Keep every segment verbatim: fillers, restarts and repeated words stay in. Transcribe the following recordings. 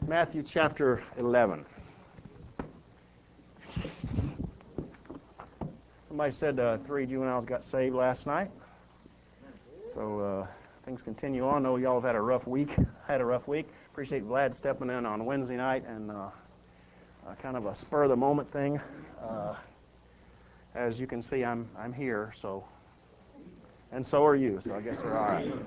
Matthew chapter eleven. Somebody said uh, three juveniles got saved last night. So uh, things continue on. I know y'all have had a rough week. Had a rough week. Appreciate Vlad stepping in on Wednesday night and uh, uh, kind of a spur of the moment thing. Uh, as you can see, I'm I'm here. So, and so are you. So I guess we're all right.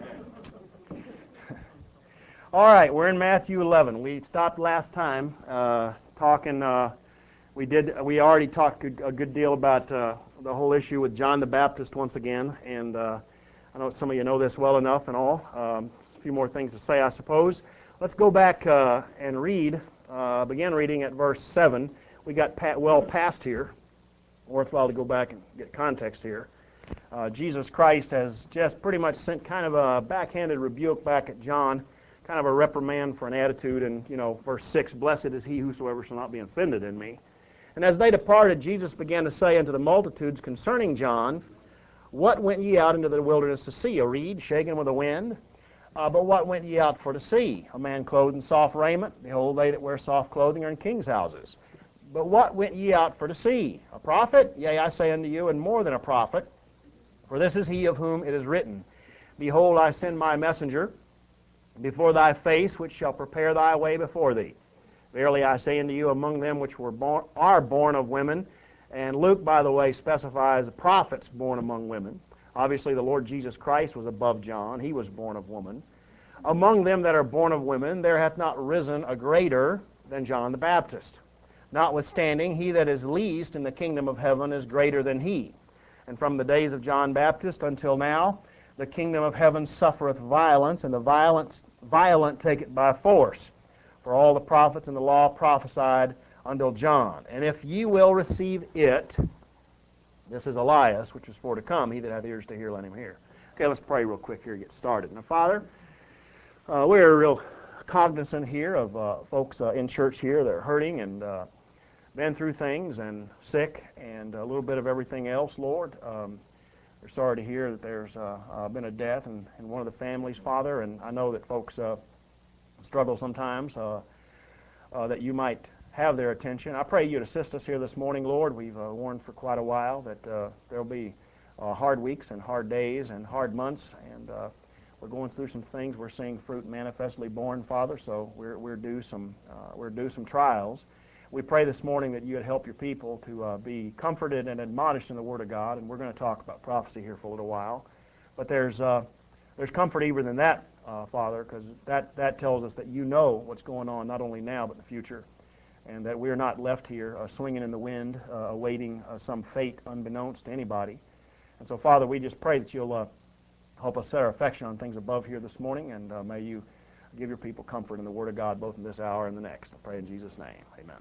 All right, we're in Matthew eleven. We stopped last time uh, talking. Uh, we did. We already talked a good deal about uh, the whole issue with John the Baptist once again, and uh, I know some of you know this well enough and all. Um, a few more things to say, I suppose. Let's go back uh, and read. Uh, begin reading at verse seven. We got pa- well past here. Worthwhile to go back and get context here. Uh, Jesus Christ has just pretty much sent kind of a backhanded rebuke back at John. Kind of a reprimand for an attitude, and you know, verse six, blessed is he whosoever shall not be offended in me. And as they departed, Jesus began to say unto the multitudes concerning John, what went ye out into the wilderness to see? A reed shaken with a wind? Uh, but what went ye out for to see? A man clothed in soft raiment? Behold, they that wear soft clothing are in kings' houses. But what went ye out for to see? A prophet? Yea, I say unto you, and more than a prophet. For this is he of whom it is written, behold, I send my messenger before thy face, which shall prepare thy way before thee. Verily I say unto you, among them which were born, are born of women, and Luke, by the way, specifies the prophets born among women. Obviously, the Lord Jesus Christ was above John. He was born of woman. Among them that are born of women, there hath not risen a greater than John the Baptist. Notwithstanding, he that is least in the kingdom of heaven is greater than he. And from the days of John Baptist until now, the kingdom of heaven suffereth violence, and the violence, violent take it by force. For all the prophets and the law prophesied until John. And if ye will receive it, this is Elias, which is for to come. He that hath ears to hear, let him hear. Okay, let's pray real quick here to get started. Now, Father, uh, we're real cognizant here of uh, folks uh, in church here that are hurting and uh, been through things and sick and a little bit of everything else, Lord. Um, We're sorry to hear that there's uh, uh, been a death in, in one of the families, Father, and I know that folks uh, struggle sometimes, uh, uh, that you might have their attention. I pray you'd assist us here this morning, Lord. We've uh, warned for quite a while that uh, there'll be uh, hard weeks and hard days and hard months, and uh, we're going through some things. We're seeing fruit manifestly born, Father, so we're, we're, due some, uh, we're due some trials. We pray this morning that you would help your people to uh, be comforted and admonished in the Word of God, and we're going to talk about prophecy here for a little while. But there's uh, there's comfort even in that, uh, Father, because that, that tells us that you know what's going on not only now but in the future, and that we're not left here uh, swinging in the wind, uh, awaiting uh, some fate unbeknownst to anybody. And so, Father, we just pray that you'll uh, help us set our affection on things above here this morning, and uh, may you give your people comfort in the Word of God both in this hour and the next. I pray in Jesus' name. Amen.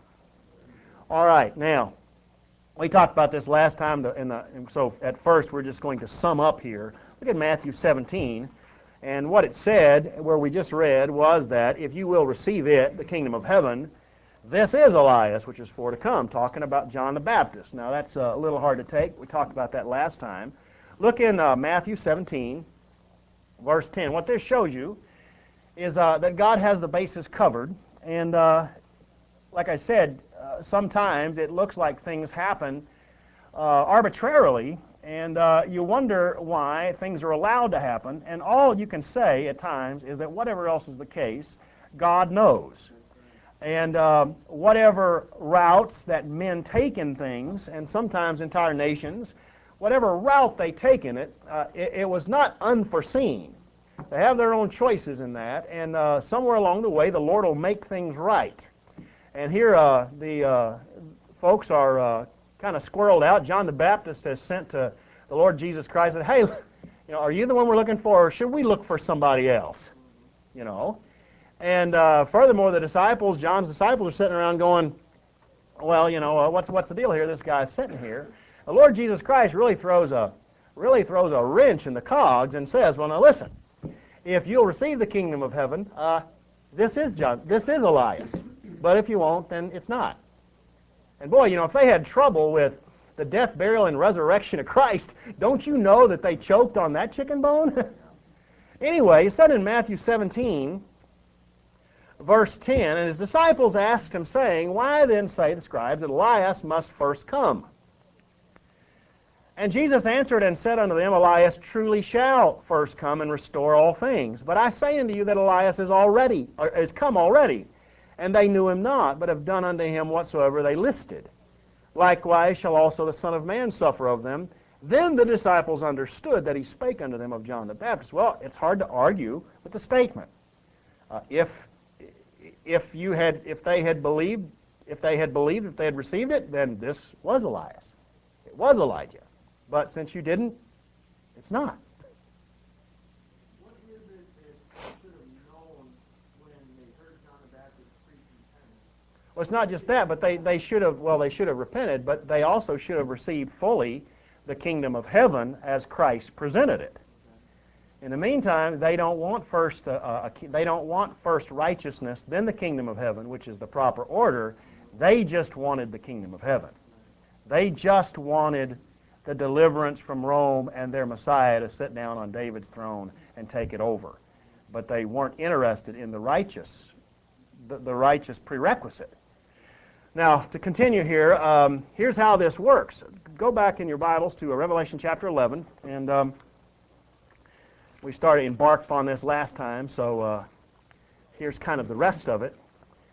All right, now, we talked about this last time, in the, so at first we're just going to sum up here. Look at Matthew seventeen, and what it said, where we just read, was that if you will receive it, the kingdom of heaven, this is Elias, which is for to come, talking about John the Baptist. Now, that's a little hard to take. We talked about that last time. Look in uh, Matthew seventeen, verse ten. What this shows you is uh, that God has the bases covered, and uh, like I said, uh, sometimes it looks like things happen uh, arbitrarily, and uh, you wonder why things are allowed to happen, and all you can say at times is that whatever else is the case, God knows. And uh, whatever routes that men take in things, and sometimes entire nations, whatever route they take in it, uh, it, it was not unforeseen. They have their own choices in that, and uh, somewhere along the way the Lord will make things right. And here uh, the uh, folks are uh, kind of squirreled out. John the Baptist has sent to the Lord Jesus Christ and said, hey, you know, are you the one we're looking for, or should we look for somebody else? You know. And uh, furthermore, the disciples, John's disciples, are sitting around going, well, you know, uh, what's what's the deal here? This guy's sitting here. The Lord Jesus Christ really throws a really throws a wrench in the cogs and says, well, now listen, if you'll receive the kingdom of heaven, uh, this is John, this is Elias. But if you won't, then it's not. And boy, you know, if they had trouble with the death, burial, and resurrection of Christ, don't you know that they choked on that chicken bone? Anyway, it said in Matthew seventeen, verse ten, and his disciples asked him, saying, Why then say the scribes that Elias must first come? And Jesus answered and said unto them, Elias truly shall first come and restore all things. But I say unto you that Elias is already or is come already, and they knew him not, but have done unto him whatsoever they listed. Likewise shall also the Son of Man suffer of them. Then the disciples understood that he spake unto them of John the Baptist. Well, it's hard to argue with the statement. Uh, if if you had if they had believed if they had believed if they had received it, then this was Elias. It was Elijah. But since you didn't, it's not. What is it that they should have known when they heard John the Baptist preach repentance? Well, it's not just that, but they, they should have, well, they should have repented, but they also should have received fully the kingdom of heaven as Christ presented it. In the meantime, they don't want first uh, uh, they don't want first righteousness, then the kingdom of heaven, which is the proper order. They just wanted the kingdom of heaven. They just wanted the deliverance from Rome and their Messiah to sit down on David's throne and take it over. But they weren't interested in the righteous, the, the righteous prerequisite. Now, to continue here, um, here's how this works. Go back in your Bibles to uh, Revelation chapter eleven, and um, we started embarked upon this last time, so uh, here's kind of the rest of it.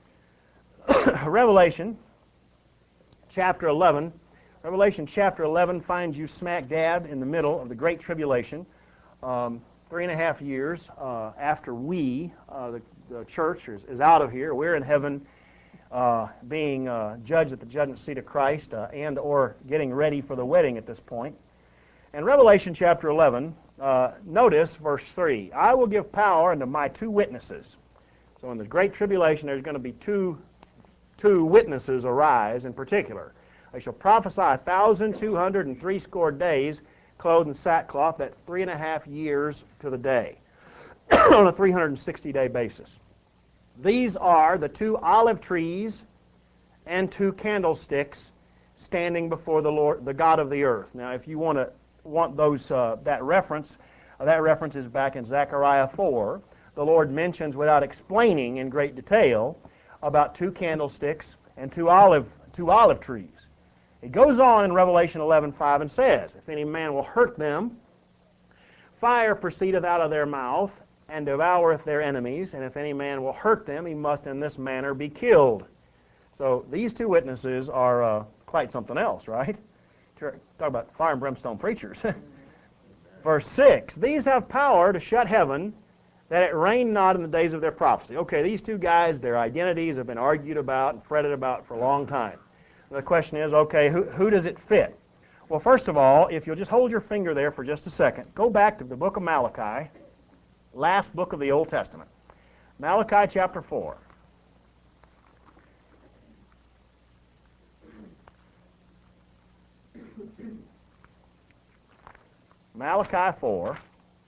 Revelation chapter eleven. Revelation chapter eleven finds you smack dab in the middle of the Great Tribulation, um, three and a half years uh, after we, uh, the, the church, is, is out of here. We're in heaven uh, being uh, judged at the judgment seat of Christ uh, and or getting ready for the wedding at this point. And Revelation chapter eleven, uh, notice verse three, I will give power unto my two witnesses. So in the Great Tribulation, there's going to be two, two witnesses arise in particular. They shall prophesy a thousand two hundred and threescore days, clothed in sackcloth. That's three and a half years to the day, on a three hundred sixty day basis. These are the two olive trees and two candlesticks standing before the Lord, the God of the earth. Now, if you want to want those uh, that reference, uh, that reference is back in Zechariah four. The Lord mentions, without explaining in great detail, about two candlesticks and two olive two olive trees. It goes on in Revelation eleven five and says, If any man will hurt them, fire proceedeth out of their mouth, and devoureth their enemies, and if any man will hurt them, he must in this manner be killed. So these two witnesses are uh, quite something else, right? Talk about fire and brimstone preachers. Verse six, These have power to shut heaven, that it rain not in the days of their prophecy. Okay, these two guys, their identities have been argued about and fretted about for a long time. The question is, okay, who, who does it fit? Well, first of all, if you'll just hold your finger there for just a second, go back to the book of Malachi, last book of the Old Testament. Malachi chapter four. Malachi four.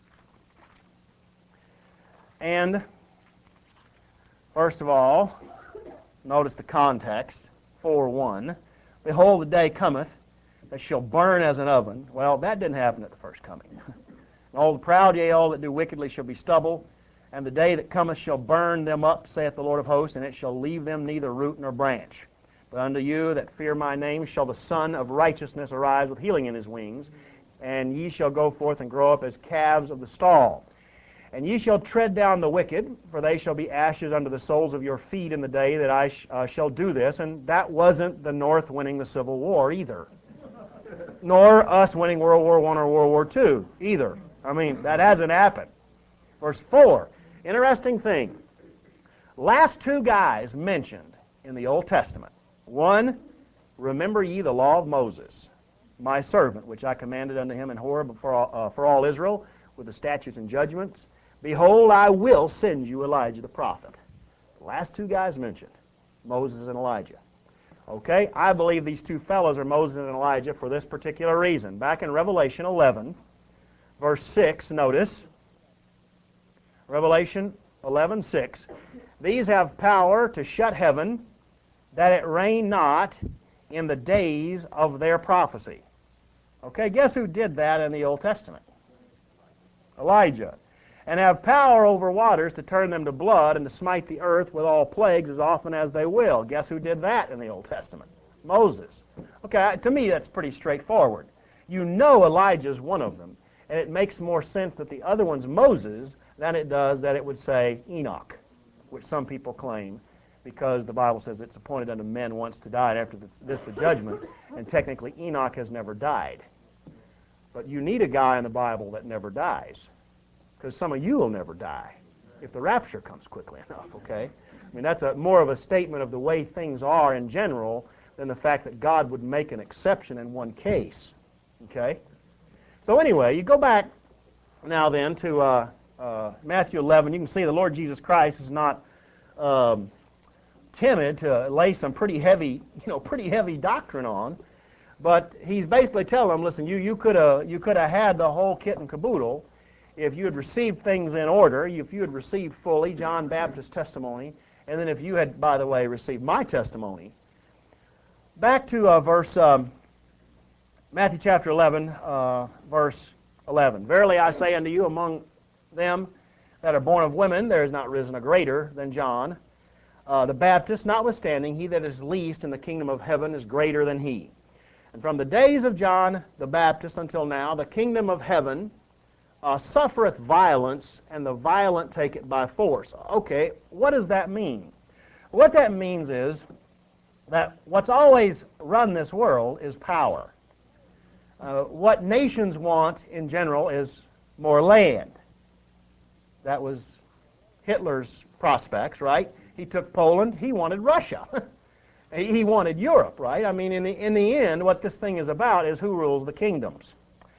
And, first of all, notice the context. four one, Behold, the day cometh that shall burn as an oven. Well, that didn't happen at the first coming. And all the proud, yea, all that do wickedly shall be stubble. And the day that cometh shall burn them up, saith the Lord of hosts, and it shall leave them neither root nor branch. But unto you that fear my name shall the Son of righteousness arise with healing in his wings. And ye shall go forth and grow up as calves of the stall. And ye shall tread down the wicked, for they shall be ashes under the soles of your feet in the day that I sh uh, shall do this. And that wasn't the North winning the Civil War either. Nor us winning World War One or World War Two either. I mean, that hasn't happened. Verse four, interesting thing. Last two guys mentioned in the Old Testament. One, remember ye the law of Moses, my servant, which I commanded unto him in Horeb for all, uh, for all Israel, with the statutes and judgments. Behold, I will send you Elijah the prophet. The last two guys mentioned, Moses and Elijah. Okay, I believe these two fellows are Moses and Elijah for this particular reason. Back in Revelation eleven, verse six, notice, Revelation eleven six, These have power to shut heaven, that it rain not in the days of their prophecy. Okay, guess who did that in the Old Testament? Elijah. and have power over waters to turn them to blood and to smite the earth with all plagues as often as they will. Guess who did that in the Old Testament? Moses. Okay, to me that's pretty straightforward. You know Elijah's one of them, and it makes more sense that the other one's Moses than it does that it would say Enoch, which some people claim, because the Bible says it's appointed unto men once to die, and after this the judgment, and technically Enoch has never died. But you need a guy in the Bible that never dies, because some of you will never die if the rapture comes quickly enough, okay? I mean, that's a, more of a statement of the way things are in general than the fact that God would make an exception in one case, okay? So anyway, you go back now then to uh, uh, Matthew eleven. You can see the Lord Jesus Christ is not um, timid to lay some pretty heavy, you know, pretty heavy doctrine on, but he's basically telling them, listen, you you could have you could have had the whole kit and caboodle if you had received things in order, if you had received fully John Baptist's testimony, and then if you had, by the way, received my testimony. Back to uh, verse um, Matthew chapter eleven, uh, verse eleven. Verily I say unto you, among them that are born of women, there is not risen a greater than John uh, the Baptist. Notwithstanding, he that is least in the kingdom of heaven is greater than he. And from the days of John the Baptist until now, the kingdom of heaven uh, suffereth violence, and the violent take it by force. Okay, what does that mean? What that means is that what's always run this world is power. Uh, what nations want in general is more land. That was Hitler's prospects, right? He took Poland. He wanted Russia. He wanted Europe, right? I mean, in the, in the end, what this thing is about is who rules the kingdoms.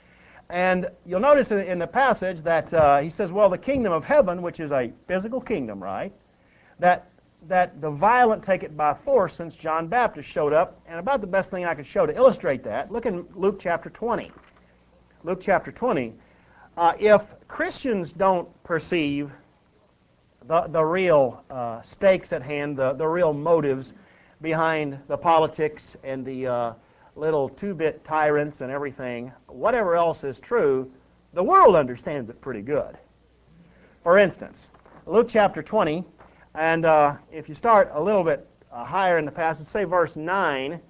And you'll notice in, in the passage that uh, he says, well, the kingdom of heaven, which is a physical kingdom, right? That that the violent take it by force since John Baptist showed up. And about the best thing I could show to illustrate that, look in Luke chapter twenty. Luke chapter twenty. Uh, if Christians don't perceive the, the real uh, stakes at hand, the, the real motives behind the politics and the uh, little two-bit tyrants and everything, whatever else is true, the world understands it pretty good. For instance, Luke chapter twenty, and uh, if you start a little bit uh, higher in the passage, say verse nine,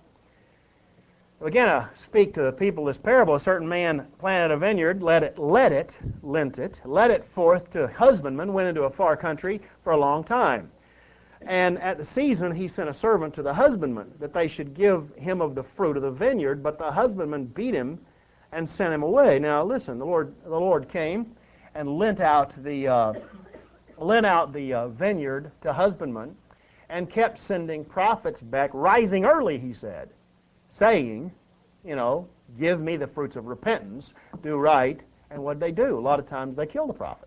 again, uh, speak to the people this parable. A certain man planted a vineyard, let it, let it, lent it, let it forth to husbandmen, went into a far country for a long time. And at the season he sent a servant to the husbandman, that they should give him of the fruit of the vineyard, but the husbandman beat him and sent him away. Now listen, the Lord, the Lord came and lent out the, uh, lent out the uh, vineyard to husbandmen, and kept sending prophets back, rising early, he said, saying, you know, give me the fruits of repentance, do right, and what they do? A lot of times they kill the prophets.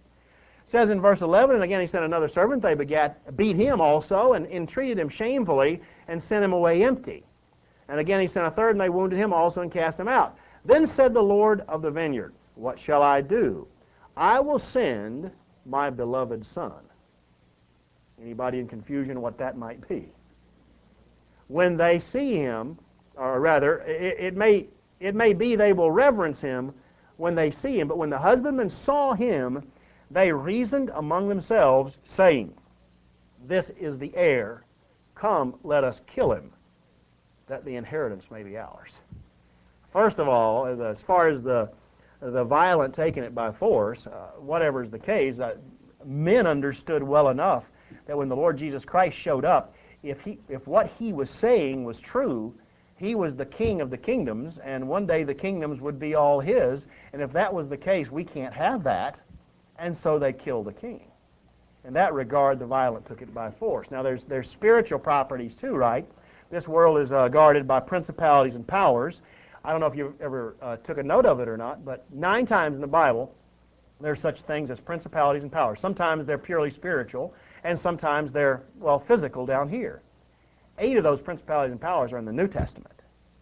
It says in verse eleven, and again he sent another servant, they begat, beat him also, and entreated him shamefully, and sent him away empty. And again he sent a third, and they wounded him also, and cast him out. Then said the Lord of the vineyard, what shall I do? I will send my beloved son. Anybody in confusion what that might be? When they see him, or rather, it, it may it may be they will reverence him when they see him, but when the husbandmen saw him, they reasoned among themselves, saying, this is the heir. Come, let us kill him, that the inheritance may be ours. First of all, as, as far as the the violent taking it by force, uh, whatever is the case, uh, men understood well enough that when the Lord Jesus Christ showed up, if he if what he was saying was true, he was the king of the kingdoms, and one day the kingdoms would be all his, and if that was the case, we can't have that, and so they killed the king. In that regard, the violent took it by force. Now, there's there's spiritual properties too, right? This world is uh, guarded by principalities and powers. I don't know if you ever uh, took a note of it or not, but nine times in the Bible, there's such things as principalities and powers. Sometimes they're purely spiritual, and sometimes they're, well, physical down here. Eight of those principalities and powers are in the New Testament.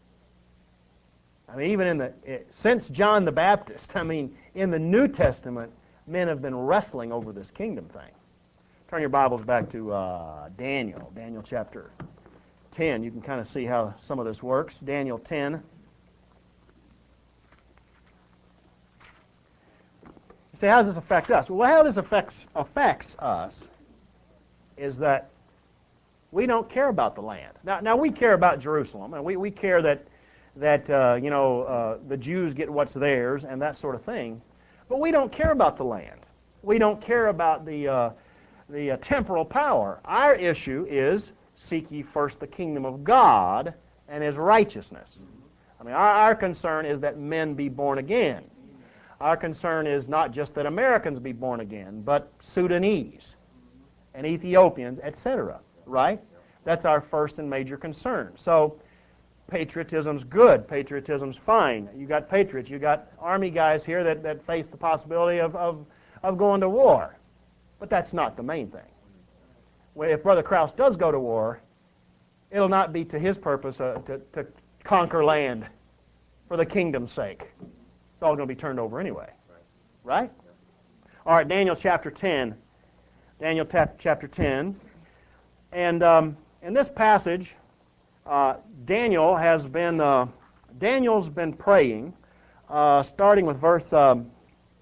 I mean, even in the, it, since John the Baptist, I mean, in the New Testament, men have been wrestling over this kingdom thing. Turn your Bibles back to uh, Daniel, Daniel chapter ten. You can kind of see how some of this works. Daniel ten. Say, how does this affect us? Well, how this affects affects us is that we don't care about the land. Now, now we care about Jerusalem, and we, we care that that uh, you know uh, the Jews get what's theirs and that sort of thing. But we don't care about the land. We don't care about the uh, the uh, temporal power. Our issue is seek ye first the kingdom of God and His righteousness. I mean, our, our concern is that men be born again. Our concern is not just that Americans be born again, but Sudanese and Ethiopians, et cetera. Right? That's our first and major concern. So, patriotism's good. Patriotism's fine. You got patriots. You got army guys here that, that face the possibility of, of, of going to war. But that's not the main thing. Well, if Brother Krause does go to war, it'll not be to his purpose uh, to, to conquer land for the kingdom's sake. It's all going to be turned over anyway. Right? All right, Daniel chapter ten. Daniel chapter ten. And um, in this passage, uh, Daniel has been uh, Daniel's been praying, uh, starting with verse um,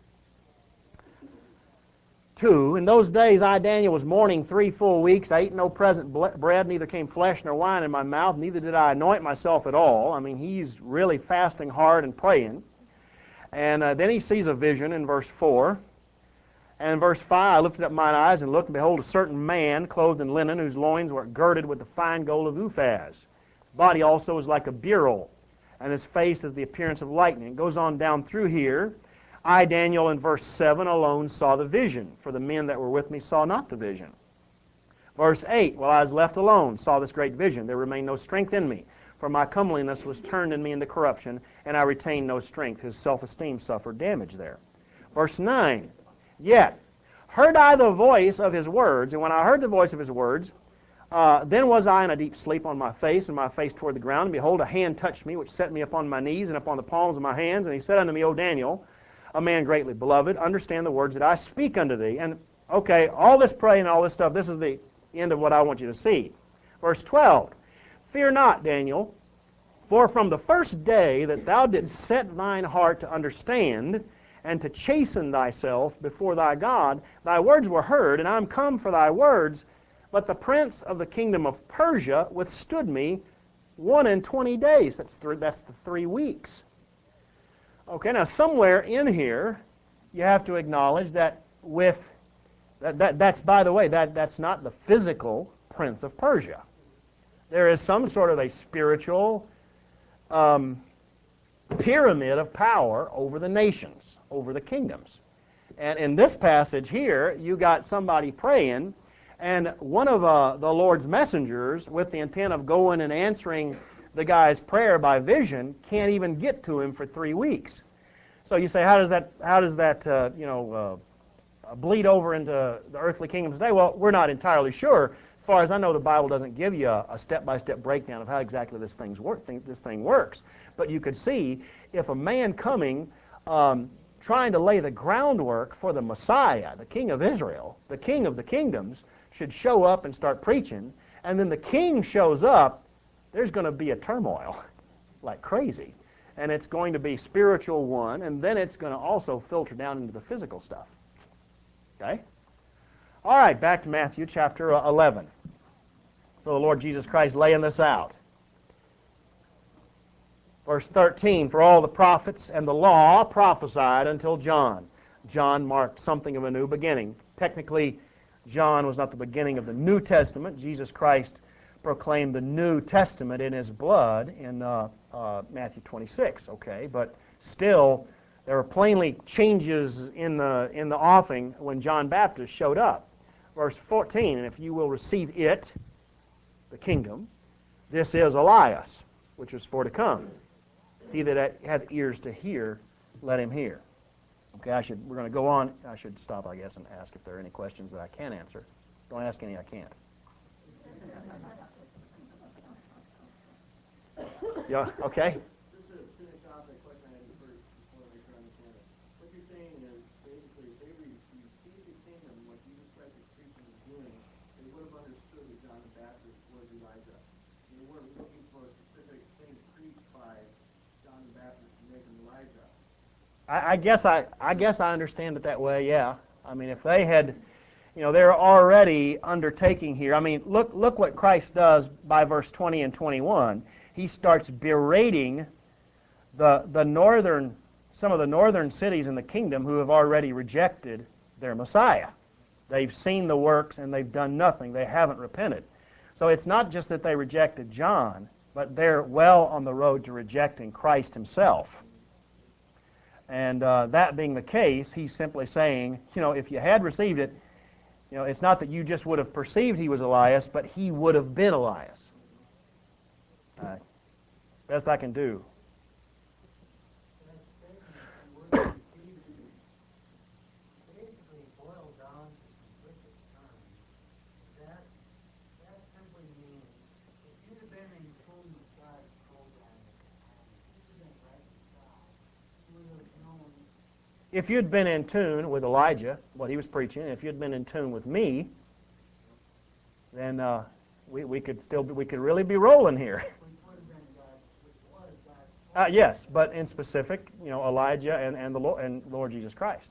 two. In those days, I Daniel was mourning three full weeks. I ate no present bread, neither came flesh nor wine in my mouth. Neither did I anoint myself at all. I mean, he's really fasting hard and praying. And uh, then he sees a vision in verse four. And in verse five, I lifted up mine eyes and looked, and behold, a certain man clothed in linen, whose loins were girded with the fine gold of Uphaz. His body also was like a beryl, and his face as the appearance of lightning. It goes on down through here. I, Daniel, in verse seven alone saw the vision, for the men that were with me saw not the vision. Verse eight, while I was left alone, saw this great vision. There remained no strength in me, for my comeliness was turned in me into corruption, and I retained no strength. His self-esteem suffered damage there. Verse nine, yet heard I the voice of his words, and when I heard the voice of his words, uh, then was I in a deep sleep on my face, and my face toward the ground, and behold, a hand touched me, which set me upon my knees and upon the palms of my hands, and he said unto me, O Daniel, a man greatly beloved, understand the words that I speak unto thee. And, okay, all this praying and all this stuff, this is the end of what I want you to see. Verse twelve, fear not, Daniel, for from the first day that thou didst set thine heart to understand, and to chasten thyself before thy God, thy words were heard, and I am come for thy words. But the prince of the kingdom of Persia withstood me one and twenty days. That's th- that's the three weeks. Okay, now somewhere in here, you have to acknowledge that with that, that that's by the way that that's not the physical prince of Persia. There is some sort of a spiritual um, pyramid of power over the nations, over the kingdoms. And in this passage here, you got somebody praying, and one of uh, the Lord's messengers, with the intent of going and answering the guy's prayer by vision, can't even get to him for three weeks. So you say, how does that, how does that, uh, you know, uh, bleed over into the earthly kingdoms today? Well, we're not entirely sure. As far as I know, the Bible doesn't give you a, a step-by-step breakdown of how exactly this thing's work, thing, this thing works. But you could see if a man coming, um, trying to lay the groundwork for the Messiah, the King of Israel, the King of the kingdoms, should show up and start preaching, and then the king shows up, there's going to be a turmoil like crazy. And it's going to be spiritual one, and then it's going to also filter down into the physical stuff. Okay? All right, back to Matthew chapter eleven. So the Lord Jesus Christ laying this out. Verse thirteen, for all the prophets and the law prophesied until John. John marked something of a new beginning. Technically, John was not the beginning of the New Testament. Jesus Christ proclaimed the New Testament in his blood in uh, uh, Matthew twenty-six, okay? But still, there were plainly changes in the, in the offing when John Baptist showed up. Verse fourteen, and if you will receive it, the kingdom, this is Elias, which is for to come. He that hath ears to hear, let him hear. Okay, I should. We're going to go on. I should stop, I guess, and ask if there are any questions that I can answer. Don't ask any I can't. Yeah. Okay. Just to finish off that question I had first, before I make sure I understand it. What you're saying is basically, if they received the kingdom, what Jesus Christ was preaching and doing, they would have understood that John the Baptist was Elijah. They weren't looking for a specific thing preached by John the Baptist to make him Elijah. I, I guess I, I guess I understand it that way. Yeah. I mean, if they had, you know, they're already undertaking here. I mean, look, look what Christ does by verse twenty and twenty-one. He starts berating the the northern, some of the northern cities in the kingdom who have already rejected their Messiah. They've seen the works and they've done nothing. They haven't repented. So it's not just that they rejected John, but they're well on the road to rejecting Christ himself. And uh, that being the case, he's simply saying, you know, if you had received it, you know, it's not that you just would have perceived he was Elias, but he would have been Elias. All right. Best I can do. If you'd been in tune with Elijah, what he was preaching, if you'd been in tune with me, then uh, we we could still be, we could really be rolling here. Uh, yes, but in specific, you know, Elijah and and the Lord and Lord Jesus Christ.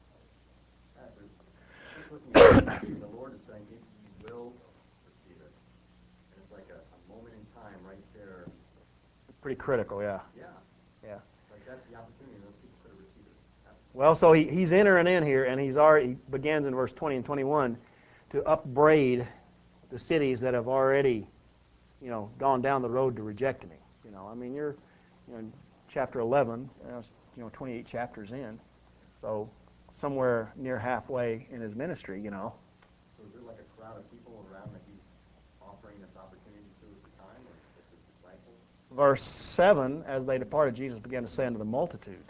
The Lord is saying He, he will receive it, and it's like a, a moment in time right there. It's pretty critical, yeah. Yeah. Yeah. Like that's the opportunity those people could have received it. Well, so he, he's entering in here, and he's already he begins in verse twenty and twenty-one to upbraid the cities that have already, you know, gone down the road to rejecting him. You know, I mean, you're, you know, in chapter eleven, uh, you know, twenty-eight chapters in, so somewhere near halfway in his ministry, you know. So is there like a crowd of people around that he's offering this opportunity to at the time, or with his disciples? Verse seven, as they departed, Jesus began to say unto the multitudes.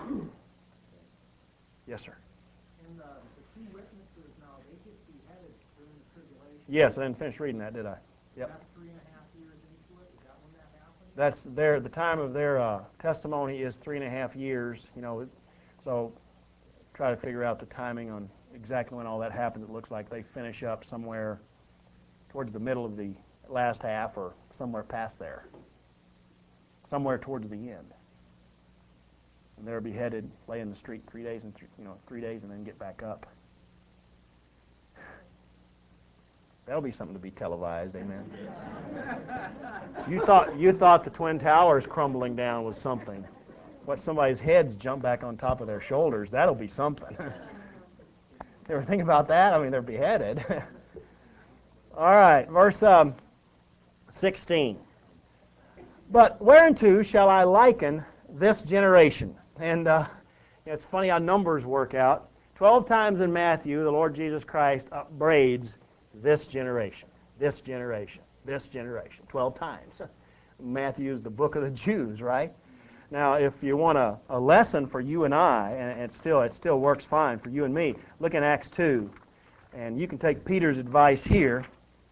Yes, sir. And uh, the two witnesses now, they get beheaded during the tribulation. Yes, I didn't finish reading that, did I? Yep. That's three and a half years into it. Is that when that happened? That's their the time of their uh, testimony is three and a half years. You know, so try to figure out the timing on exactly when all that happens. It looks like they finish up somewhere towards the middle of the last half, or somewhere past there, somewhere towards the end. And they're beheaded, lay in the street three days and th- you know three days, and then get back up. That'll be something to be televised, amen. You thought you thought the Twin Towers crumbling down was something. What, somebody's heads jump back on top of their shoulders? That'll be something. You ever think about that? I mean, they're beheaded. All right, verse um, sixteen. But whereunto shall I liken this generation? And uh, it's funny how numbers work out. Twelve times in Matthew, the Lord Jesus Christ upbraids this generation, this generation, this generation, twelve times. Matthew is the book of the Jews, right? Now, if you want a, a lesson for you and I, and it still it still works fine for you and me, look in Acts two, and you can take Peter's advice here.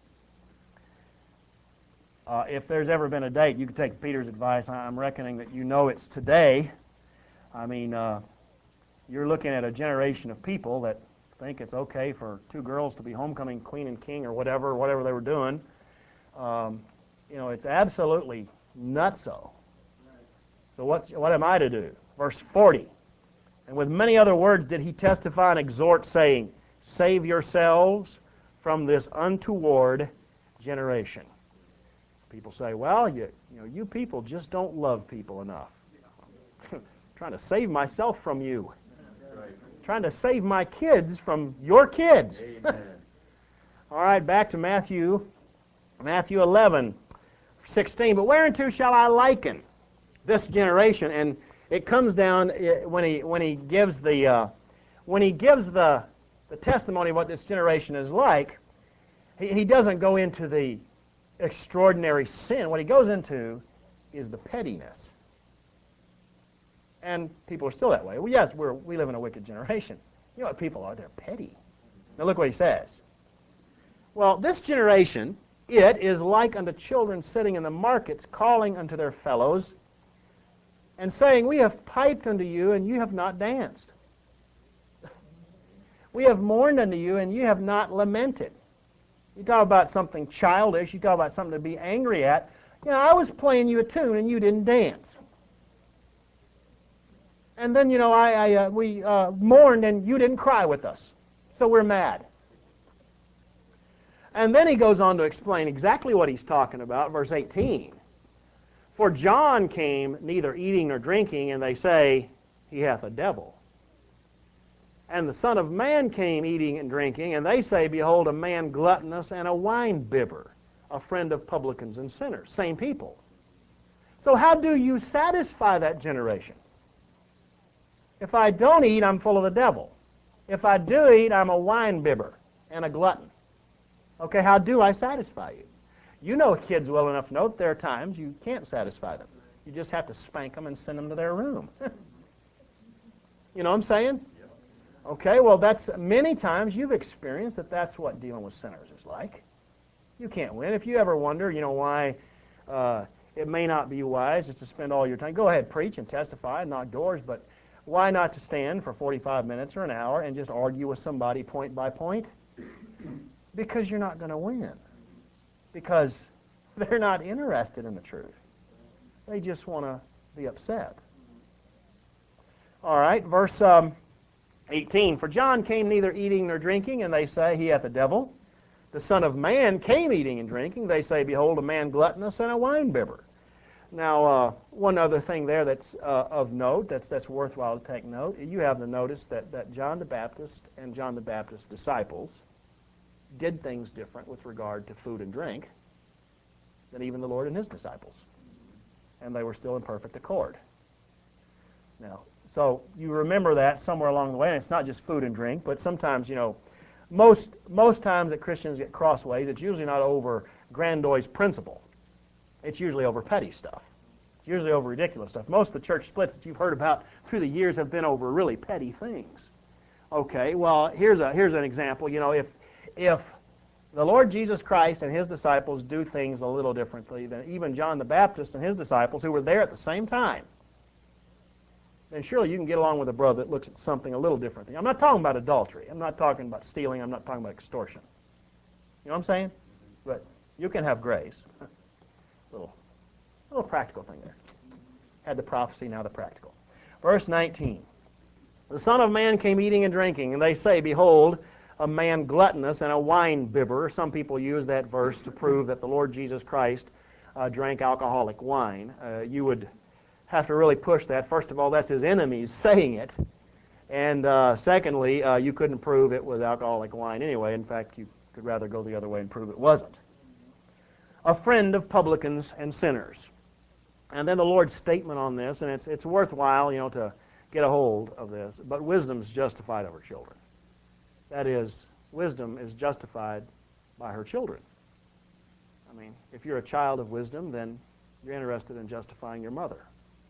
Uh, if there's ever been a date, you can take Peter's advice. I'm reckoning that you know it's today. I mean, uh, you're looking at a generation of people that think it's okay for two girls to be homecoming queen and king or whatever, whatever they were doing. Um, you know, it's absolutely nutso. So what, what am I to do? Verse forty. And with many other words did he testify and exhort, saying, Save yourselves from this untoward generation. People say, well, you, you know, you people just don't love people enough. Trying to save myself from you. Right. Trying to save my kids from your kids. Amen. All right, back to Matthew, Matthew eleven, sixteen. But whereunto shall I liken this generation? And it comes down when he when he gives the uh, when he gives the the testimony of what this generation is like. He, he doesn't go into the extraordinary sin. What he goes into is the pettiness. And people are still that way. Well, yes, we're, we live in a wicked generation. You know what people are? They're petty. Now look what he says. Well, this generation, it is like unto children sitting in the markets, calling unto their fellows, and saying, We have piped unto you, and you have not danced. We have mourned unto you, and you have not lamented. You talk about something childish, you talk about something to be angry at. You know, I was playing you a tune, and you didn't dance. And then, you know, I, I uh, we uh, mourned and you didn't cry with us. So we're mad. And then he goes on to explain exactly what he's talking about, verse eighteen. For John came neither eating nor drinking, and they say, he hath a devil. And the Son of Man came eating and drinking, and they say, behold, a man gluttonous and a wine-bibber, a friend of publicans and sinners. Same people. So how do you satisfy that generation? If I don't eat, I'm full of the devil. If I do eat, I'm a wine-bibber and a glutton. Okay, how do I satisfy you? You know kids well enough to know that there are times you can't satisfy them. You just have to spank them and send them to their room. You know what I'm saying? Okay, well, that's many times you've experienced that that's what dealing with sinners is like. You can't win. If you ever wonder, you know, why uh, it may not be wise just to spend all your time, go ahead, preach and testify and knock doors, but why not to stand for forty-five minutes or an hour and just argue with somebody point by point? Because you're not going to win. Because they're not interested in the truth. They just want to be upset. All right, verse um, eighteen. For John came neither eating nor drinking, and they say, he hath a devil. The Son of Man came eating and drinking. They say, behold, a man gluttonous and a wine-bibber. Now, uh, one other thing there that's uh, of note, that's that's worthwhile to take note, you have to notice that, that John the Baptist and John the Baptist's disciples did things different with regard to food and drink than even the Lord and his disciples. And they were still in perfect accord. Now, so you remember that somewhere along the way, and it's not just food and drink, but sometimes, you know, most most times that Christians get crossways, it's usually not over grandiose principle. It's usually over petty stuff. It's usually over ridiculous stuff. Most of the church splits that you've heard about through the years have been over really petty things. Okay, well, here's a here's an example. You know, if if the Lord Jesus Christ and his disciples do things a little differently than even John the Baptist and his disciples who were there at the same time, then surely you can get along with a brother that looks at something a little differently. I'm not talking about adultery. I'm not talking about stealing. I'm not talking about extortion. You know what I'm saying? But you can have grace. Little, little practical thing there. Had the prophecy, now the practical. Verse nineteen. The Son of Man came eating and drinking, and they say, behold, a man gluttonous and a wine-bibber. Some people use that verse to prove that the Lord Jesus Christ uh, drank alcoholic wine. Uh, you would have to really push that. First of all, that's his enemies saying it. And uh, secondly, uh, you couldn't prove it was alcoholic wine anyway. In fact, you could rather go the other way and prove it wasn't. A friend of publicans and sinners. And then the Lord's statement on this, and it's it's worthwhile, you know, to get a hold of this, but wisdom is justified over children. That is, wisdom is justified by her children. I mean, if you're a child of wisdom, then you're interested in justifying your mother.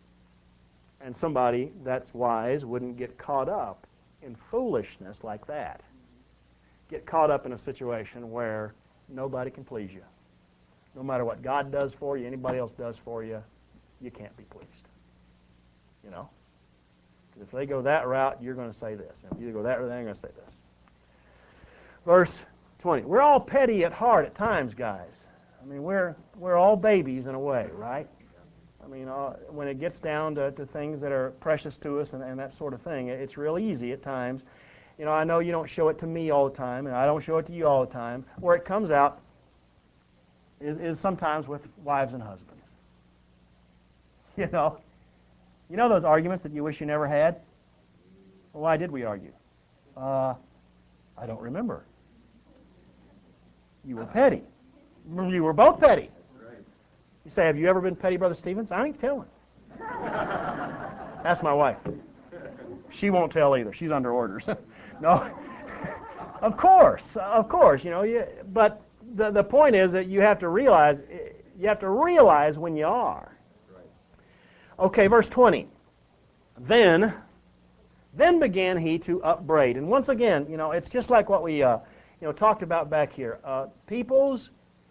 And somebody that's wise wouldn't get caught up in foolishness like that. Get caught up in a situation where nobody can please you. No matter what God does for you, anybody else does for you, you can't be pleased. You know? Because if they go that route, you're going to say this. And if you go that route, they're going to say this. Verse twenty. We're all petty at heart at times, guys. I mean, we're we're all babies in a way, right? I mean, uh, when it gets down to, to things that are precious to us and, and that sort of thing, it's real easy at times. You know, I know you don't show it to me all the time, and I don't show it to you all the time. Where it comes out is, is sometimes with wives and husbands. You know? You know those arguments that you wish you never had? Well, why did we argue? Uh, I don't remember. You were petty. You were both petty. You say, have you ever been petty, Brother Stevens? I ain't telling. That's my wife. She won't tell either. She's under orders. No. Of course. Of course. You know, you, but the, the point is that you have to realize, you have to realize when you are. Okay, verse twenty. Then, then began he to upbraid. And once again, you know, it's just like what we, uh, you know, talked about back here. Uh, people's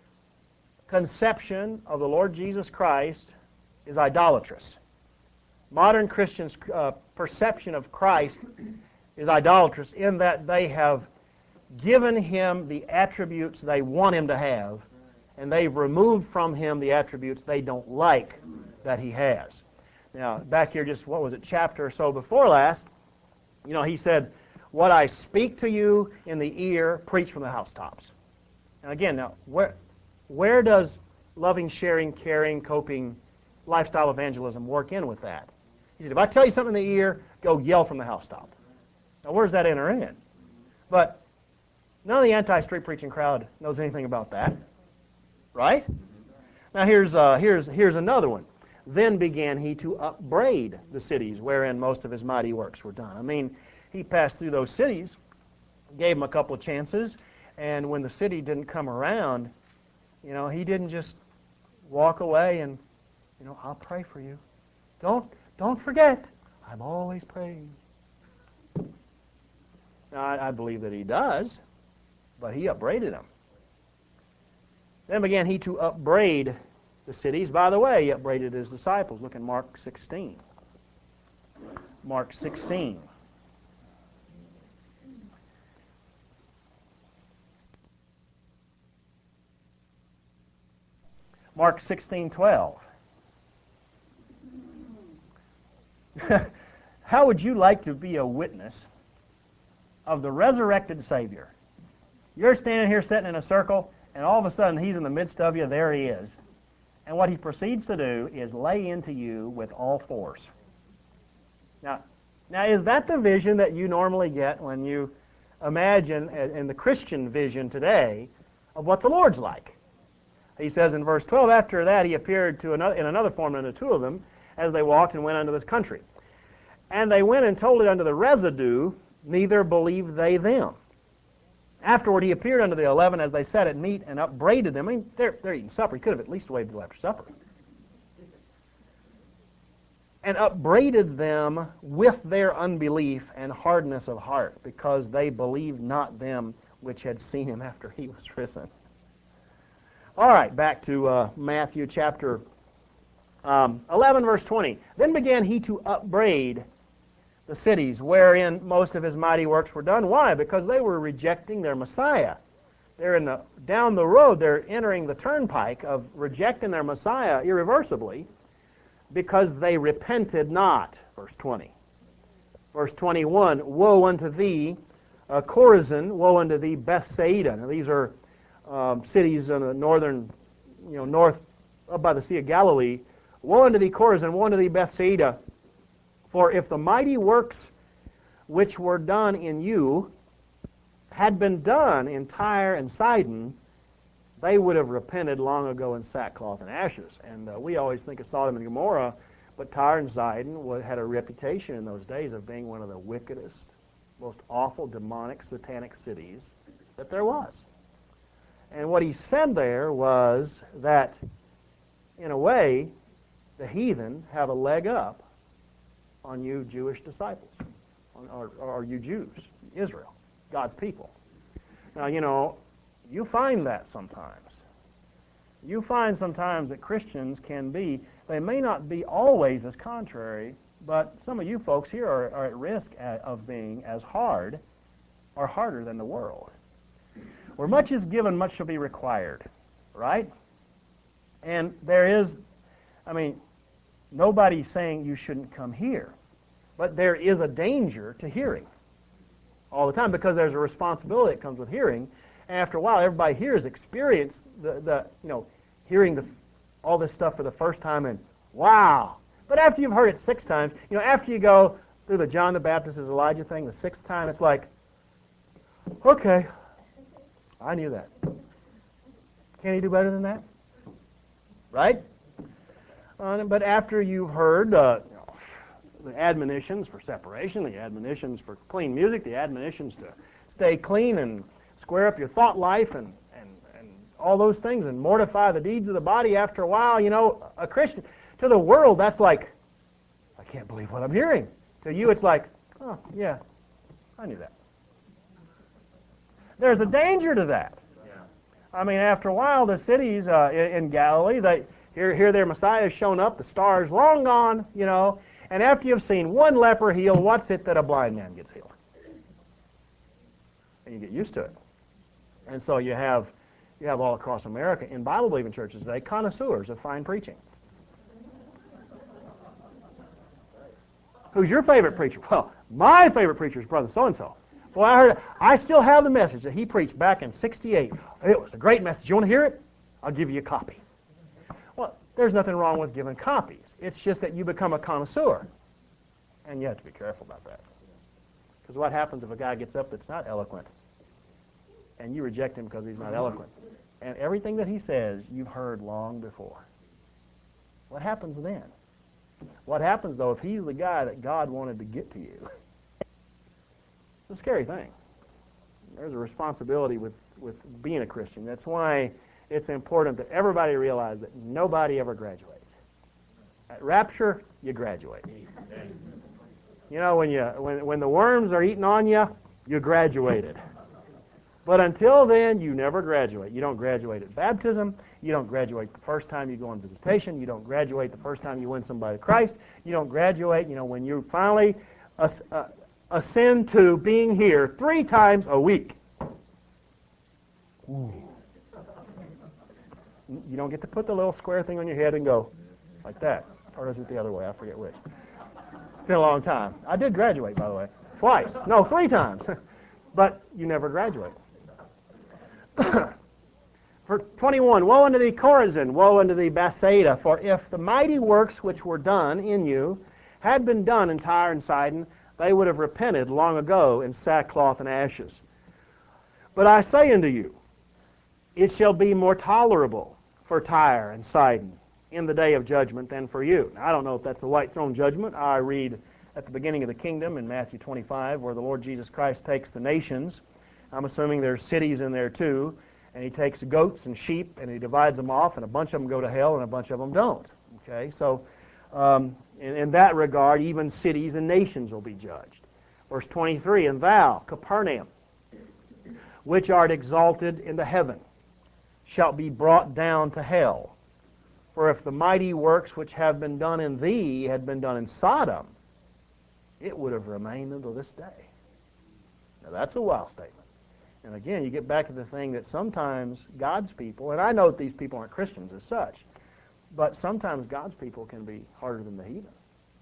conception of the Lord Jesus Christ is idolatrous. Modern Christians' uh, perception of Christ is idolatrous in that they have given him the attributes they want him to have, and they've removed from him the attributes they don't like that he has. Now, back here, just what was it, chapter or so before last, you know, he said, what I speak to you in the ear, preach from the housetops. And again, now, where, where does loving, sharing, caring, coping, lifestyle evangelism work in with that? He said, if I tell you something in the ear, go yell from the housetop. Now, where does that enter in? But none of the anti-street preaching crowd knows anything about that, right? Now, here's, uh, here's, here's another one. Then began he to upbraid the cities wherein most of his mighty works were done. I mean, he passed through those cities, gave them a couple of chances, and when the city didn't come around, you know, he didn't just walk away and, you know, I'll pray for you. Don't, don't forget, I'm always praying. Now, I, I believe that he does, but he upbraided them. Then began he to upbraid the cities. By the way, he upbraided his disciples. Look in Mark sixteen. Mark sixteen. Mark sixteen twelve. How would you like to be a witness of the resurrected Savior? You're standing here sitting in a circle, and all of a sudden he's in the midst of you. There he is. And what he proceeds to do is lay into you with all force. Now, now is that the vision that you normally get when you imagine in the Christian vision today of what the Lord's like? He says in verse twelve, after that he appeared to another, in another form unto two of them, as they walked and went unto this country. And they went and told it unto the residue, neither believed they them. Afterward he appeared unto the eleven as they sat at meat and upbraided them. I mean, they're, they're eating supper. He could have at least waited till after supper. And upbraided them with their unbelief and hardness of heart, because they believed not them which had seen him after he was risen. All right, back to uh, Matthew chapter um, eleven, verse twenty. Then began he to upbraid the cities wherein most of his mighty works were done. Why? Because they were rejecting their Messiah. They're in the down the road. They're entering the turnpike of rejecting their Messiah irreversibly, because they repented not. Verse twenty. Verse twenty-one. Woe unto thee, uh, Chorazin! Woe unto thee, Bethsaida! Now these are um, cities in the northern, you know, north up by the Sea of Galilee. Woe unto thee, Chorazin! Woe unto thee, Bethsaida! For if the mighty works which were done in you had been done in Tyre and Sidon, they would have repented long ago in sackcloth and ashes. And uh, we always think of Sodom and Gomorrah, but Tyre and Sidon was, had a reputation in those days of being one of the wickedest, most awful, demonic, satanic cities that there was. And what he said there was that, in a way, the heathen have a leg up on you Jewish disciples, on, or, or you Jews, Israel, God's people. Now, you know, you find that sometimes. You find sometimes that Christians can be, they may not be always as contrary, but some of you folks here are, are at risk of being as hard or harder than the world. Where much is given, much shall be required, right? And there is, I mean, nobody's saying you shouldn't come here, but there is a danger to hearing all the time, because there's a responsibility that comes with hearing. And after a while, everybody here has experienced the, the you know, hearing the, all this stuff for the first time, and wow. But after you've heard it six times, you know, after you go through the John the Baptist is Elijah thing the sixth time, it's like, okay, I knew that. Can he do better than that? Right? Uh, but after you've heard uh, you know, the admonitions for separation, the admonitions for clean music, the admonitions to stay clean and square up your thought life and, and, and all those things and mortify the deeds of the body, after a while, you know, a Christian, to the world, that's like, I can't believe what I'm hearing. To you, it's like, oh, yeah, I knew that. There's a danger to that. Yeah. I mean, after a while, the cities uh, in, in Galilee, they here, here their Messiah has shown up, the star is long gone, you know, and after you've seen one leper healed, what's it that a blind man gets healed? And you get used to it. And so you have, you have all across America, in Bible-believing churches today, connoisseurs of fine preaching. Who's your favorite preacher? Well, my favorite preacher is Brother so-and-so. Well, I heard, I still have the message that he preached back in sixty-eight. It was a great message. You want to hear it? I'll give you a copy. Well, there's nothing wrong with giving copies. It's just that you become a connoisseur. And you have to be careful about that. Because what happens if a guy gets up that's not eloquent and you reject him because he's not eloquent? And everything that he says you've heard long before. What happens then? What happens, though, if he's the guy that God wanted to get to you? It's a scary thing. There's a responsibility with, with being a Christian. That's why it's important that everybody realize that nobody ever graduates. At rapture, you graduate. You know, when you when when the worms are eating on you, you graduated. But until then, you never graduate. You don't graduate at baptism. You don't graduate the first time you go on visitation. You don't graduate the first time you win somebody to Christ. You don't graduate, you know, when you finally as, uh, ascend to being here three times a week. Ooh. You don't get to put the little square thing on your head and go like that. Or is it the other way? I forget which. It's been a long time. I did graduate, by the way. Twice. No, three times. But you never graduate. For twenty-one, woe unto thee, Chorazin, woe unto thee, Bethsaida, for if the mighty works which were done in you had been done in Tyre and Sidon, they would have repented long ago in sackcloth and ashes. But I say unto you, it shall be more tolerable for Tyre and Sidon in the day of judgment than for you. Now, I don't know if that's the white throne judgment. I read at the beginning of the kingdom in Matthew twenty-five where the Lord Jesus Christ takes the nations. I'm assuming there's cities in there too. And he takes goats and sheep and he divides them off, and a bunch of them go to hell and a bunch of them don't. Okay, so um, in, in that regard, even cities and nations will be judged. Verse twenty-three, and thou, Capernaum, which art exalted into heaven, shalt be brought down to hell. For if the mighty works which have been done in thee had been done in Sodom, it would have remained until this day. Now that's a wild statement. And again, you get back to the thing that sometimes God's people, and I know that these people aren't Christians as such, but sometimes God's people can be harder than the heathen.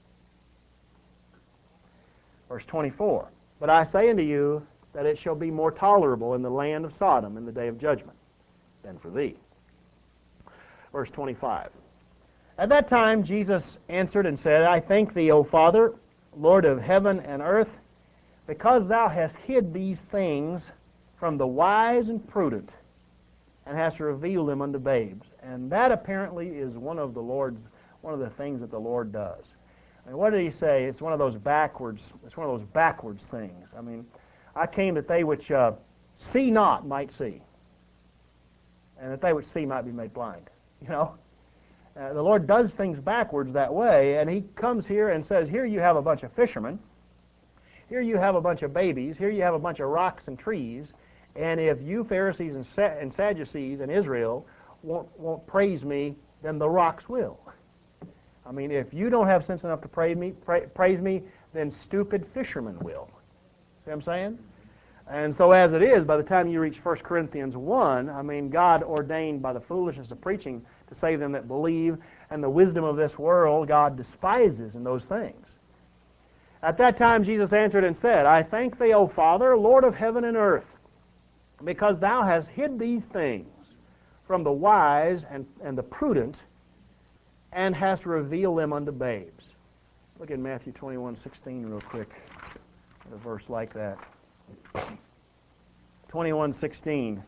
Verse twenty-four, but I say unto you that it shall be more tolerable in the land of Sodom in the day of judgment than for thee. Verse twenty-five, at that time Jesus answered and said, I thank thee, O Father, Lord of heaven and earth, because thou hast hid these things from the wise and prudent, and hast revealed them unto babes. And that apparently is one of the Lord's, one of the things that the Lord does. I mean, what did he say? It's one of those backwards, it's one of those backwards things. I mean, I came that they which uh, see not might see, and that they which see might be made blind. You know? Uh, the Lord does things backwards that way, and he comes here and says, here you have a bunch of fishermen, here you have a bunch of babies, here you have a bunch of rocks and trees, and if you Pharisees and, Sa- and Sadducees and Israel won't, won't praise me, then the rocks will. I mean, if you don't have sense enough to praise me, pra- praise me, then stupid fishermen will. See what I'm saying? And so as it is, by the time you reach First Corinthians one, I mean, God ordained by the foolishness of preaching to save them that believe, and the wisdom of this world God despises in those things. At that time Jesus answered and said, I thank thee, O Father, Lord of heaven and earth, because thou hast hid these things from the wise and, and the prudent, and hast revealed them unto babes. Look at Matthew twenty-one sixteen real quick, a verse like that. twenty-one sixteen.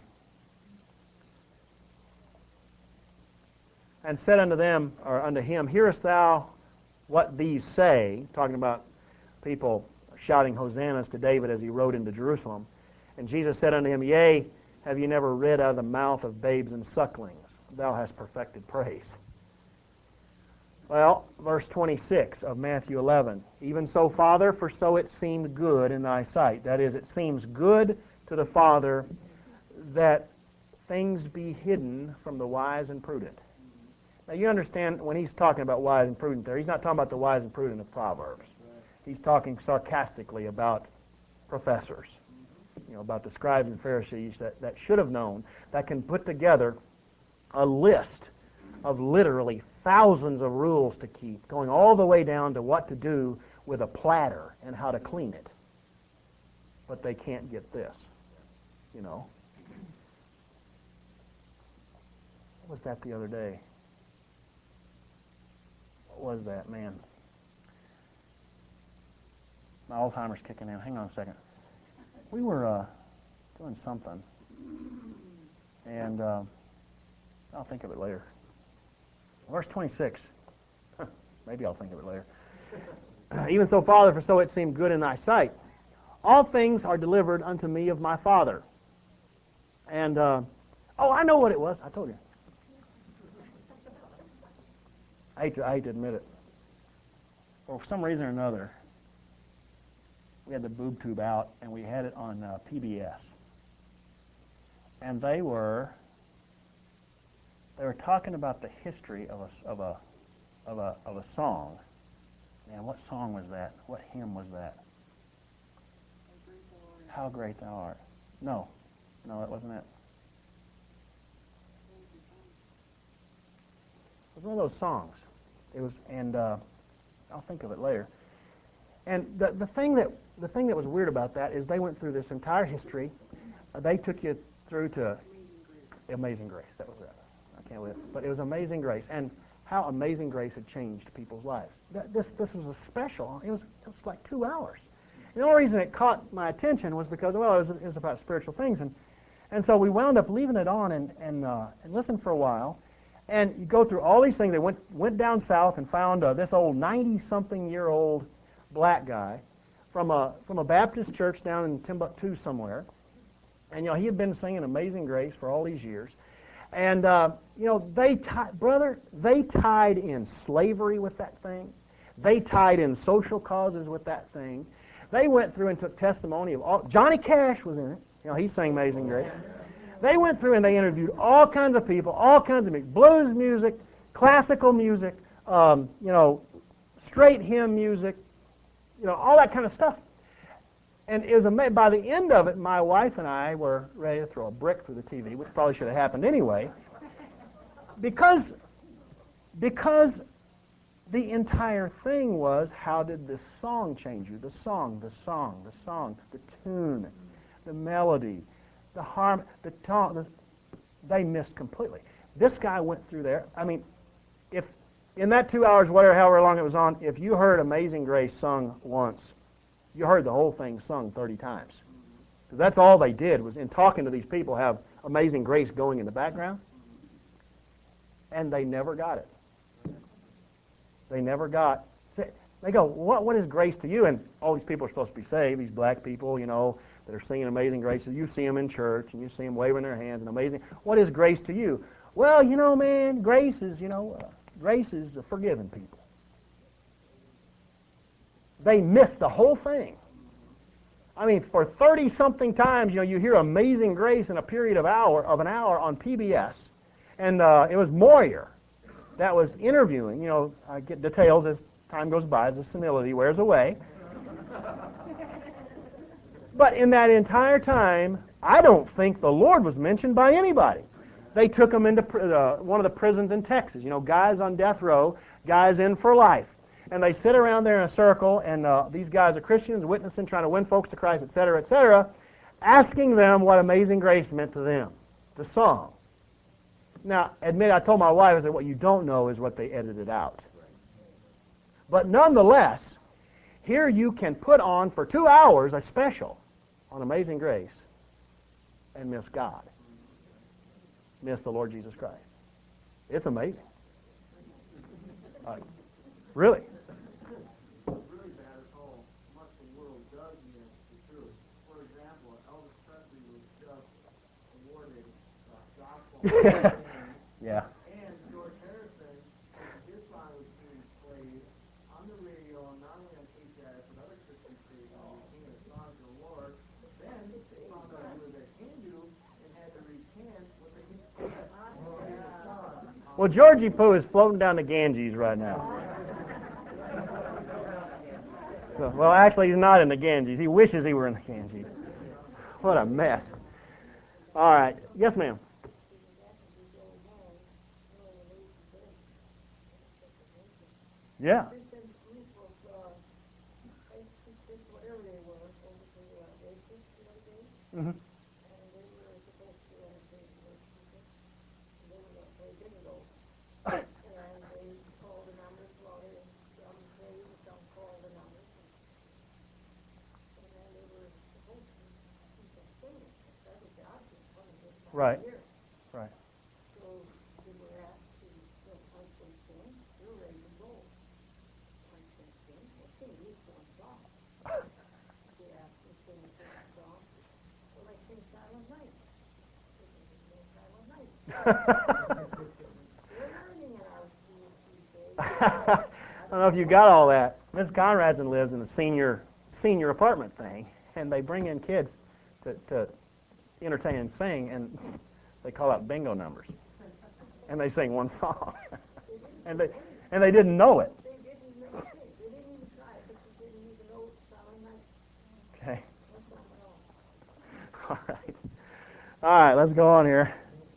And said unto them, or unto him, hearest thou what these say? Talking about people shouting hosannas to David as he rode into Jerusalem. And Jesus said unto him, yea, have you never read out of the mouth of babes and sucklings? Thou hast perfected praise. Well, verse twenty-six of Matthew eleven. Even so, Father, for so it seemed good in thy sight. That is, it seems good to the Father that things be hidden from the wise and prudent. Now you understand when he's talking about wise and prudent there, he's not talking about the wise and prudent of Proverbs. He's talking sarcastically about professors, you know, about the scribes and Pharisees that, that should have known, that can put together a list of literally thousands of rules to keep, going all the way down to what to do with a platter and how to clean it. But they can't get this, you know. What was that the other day? What was that, man? My Alzheimer's kicking in. Hang on a second. We were uh, doing something, and uh, I'll think of it later. Verse twenty-six. Maybe I'll think of it later. Even so, Father, for so it seemed good in thy sight. All things are delivered unto me of my Father. And, uh, oh, I know what it was. I told you. I hate to, I hate to admit it. For some reason or another, we had the boob tube out, and we had it on uh, P B S. And they were they were talking about the history of a of a of a of a song. Man, what song was that? What hymn was that? How great thou art. No, no, that wasn't it. It was one of those songs. It was, and uh, I'll think of it later. And the the thing that the thing that was weird about that is they went through this entire history. Uh, they took you through to Amazing Grace. That was it. I can't believe it. But it was Amazing Grace, and how Amazing Grace had changed people's lives. That, this this was a special. It was it was like two hours. And the only reason it caught my attention was because well, it was, it was about spiritual things, and and so we wound up leaving it on and and uh, and listened for a while. And you go through all these things. They went went down south and found uh, this old ninety-something-year-old black guy from a from a Baptist church down in Timbuktu somewhere. And you know he had been singing Amazing Grace for all these years. And uh, you know they ti- brother they tied in slavery with that thing. They tied in social causes with that thing. They went through and took testimony of all. Johnny Cash was in it. You know he sang Amazing Grace. They went through and they interviewed all kinds of people, all kinds of music, blues music, classical music, um, you know, straight hymn music, you know, all that kind of stuff. And it was amazing. By the end of it, my wife and I were ready to throw a brick through the T V, which probably should have happened anyway, because because the entire thing was, how did this song change you? The song, the song, the song, the tune, the melody, the harm, the tone. The, they missed completely. This guy went through there. I mean, if in that two hours, whatever, however long it was on, if you heard Amazing Grace sung once, you heard the whole thing sung thirty times. Because that's all they did was, in talking to these people, have Amazing Grace going in the background. And they never got it. They never got, they go, what what is grace to you? And all these people are supposed to be saved, these black people, you know, that are singing Amazing Grace. You see them in church, and you see them waving their hands, and amazing. What is grace to you? Well, you know, man, grace is, you know, uh, grace is forgiving people. They miss the whole thing. I mean, for thirty-something times, you know, you hear Amazing Grace in a period of hour of an hour on P B S, and uh, it was Moyer that was interviewing. You know, I get details as time goes by, as the senility wears away. But in that entire time, I don't think the Lord was mentioned by anybody. They took him into uh, one of the prisons in Texas. You know, guys on death row, guys in for life. And they sit around there in a circle, and uh, these guys are Christians, witnessing, trying to win folks to Christ, et cetera, et cetera, asking them what Amazing Grace meant to them, the song. Now, admit, I told my wife, I said, what you don't know is what they edited out. But nonetheless, here you can put on for two hours a special on Amazing Grace and miss God. Miss the Lord Jesus Christ. It's amazing. Uh, really. Really bad is how much the world does miss the truth. For example, Elvis Presley was just awarded the gospel. Yeah. And George Harrison, his song was being played on the radio, not only on K T I S, but other Christian stations, singing a song to the Lord. Then they found out he was a Hindu and had to recant what the Hindu song. Well, Georgie Pooh is floating down the Ganges right now. So, well, actually, he's not in the Ganges. He wishes he were in the Ganges. What a mess. All right. Yes, ma'am. Yeah. Mm-hmm. And they were supposed to be entertaining those people. And they were going to play bingo. And they called the numbers while they, some played, some called the numbers. And, and then they were supposed to do some singing. That was the object coming this time Right. of year. Right. So they were asked to, so once they sing, they're ready to go. Once they sing, well, sing at least one song. They asked to sing a certain song. Well, they sing Silent Night. They can sing Silent Night. They're learning in our schools these days. I don't know if you got all that. Miss Conradson lives in a senior senior apartment thing, and they bring in kids to, to entertain and sing, and they call out bingo numbers, and they sing one song, and they and they didn't know it. They didn't make it. They didn't even try it, but they didn't even know Silent Night. Okay. That's something else. All right. All right. Let's go on here.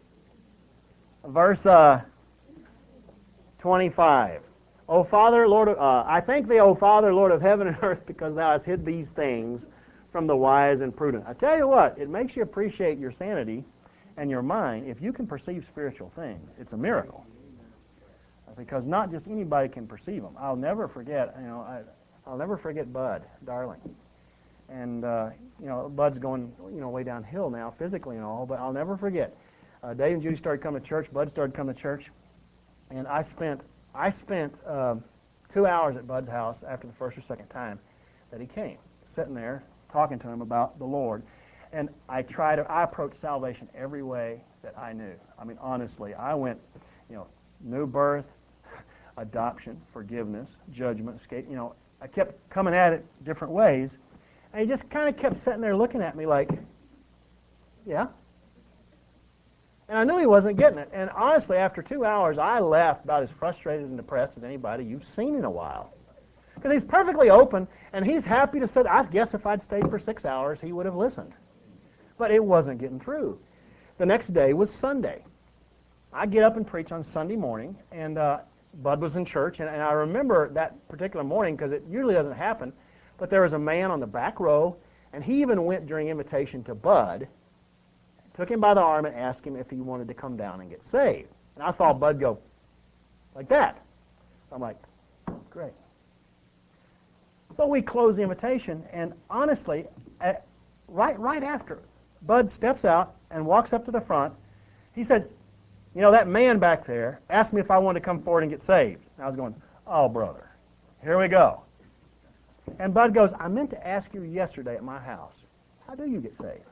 Verse uh, twenty-five. O Father, Lord, of, uh, I thank thee, O Father, Lord of heaven and earth, because thou hast hid these things from the wise and prudent. I tell you what, it makes you appreciate your sanity and your mind if you can perceive spiritual things. It's a miracle. Because not just anybody can perceive them. I'll never forget, you know, I, I'll never forget Bud, darling. And, uh, you know, Bud's going, you know, way downhill now, physically and all, but I'll never forget. Uh, Dave and Judy started coming to church. Bud started coming to church. And I spent I spent um, two hours at Bud's house after the first or second time that he came, sitting there talking to him about the Lord. And I tried to, I approached salvation every way that I knew. I mean, honestly, I went, you know, new birth, adoption, forgiveness, judgment, escape. You know, I kept coming at it different ways. And he just kind of kept sitting there looking at me like, yeah. And I knew he wasn't getting it. And honestly, after two hours, I left about as frustrated and depressed as anybody you've seen in a while. Because he's perfectly open, and he's happy to sit. I guess if I'd stayed for six hours, he would have listened. But it wasn't getting through. The next day was Sunday. I get up and preach on Sunday morning, and uh, Bud was in church. And, and I remember that particular morning, because it usually doesn't happen, but there was a man on the back row, and he even went during invitation to Bud, took him by the arm and asked him if he wanted to come down and get saved. And I saw Bud go like that. I'm like, great. So we close the invitation, and honestly, at, right right after Bud steps out and walks up to the front, he said, you know, that man back there asked me if I wanted to come forward and get saved. And I was going, oh, brother, here we go. And Bud goes, I meant to ask you yesterday at my house, how do you get saved?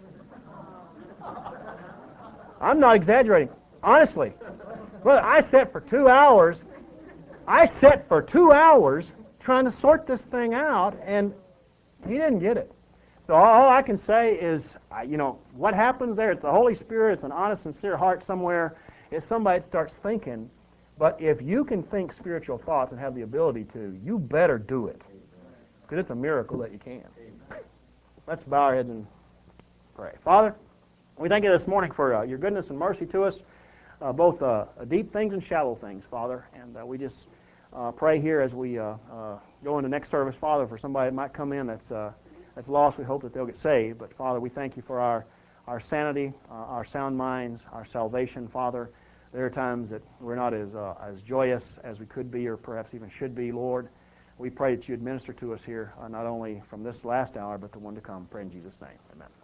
I'm not exaggerating. Honestly. Brother, I sat for two hours. I sat for two hours trying to sort this thing out, and he didn't get it. So all I can say is, you know, what happens there, it's the Holy Spirit, it's an honest, sincere heart somewhere. It's somebody that starts thinking. But if you can think spiritual thoughts and have the ability to, you better do it. Because it's a miracle that you can. Let's bow our heads and pray. Father, we thank you this morning for uh, your goodness and mercy to us, uh, both uh, deep things and shallow things, Father. And uh, we just uh, pray here as we uh, uh, go into next service, Father, for somebody that might come in that's uh, that's lost. We hope that they'll get saved. But Father, we thank you for our our sanity, uh, our sound minds, our salvation, Father. There are times that we're not as uh, as joyous as we could be, or perhaps even should be, Lord. We pray that you administer to us here, uh, not only from this last hour, but the one to come. Pray in Jesus' name. Amen.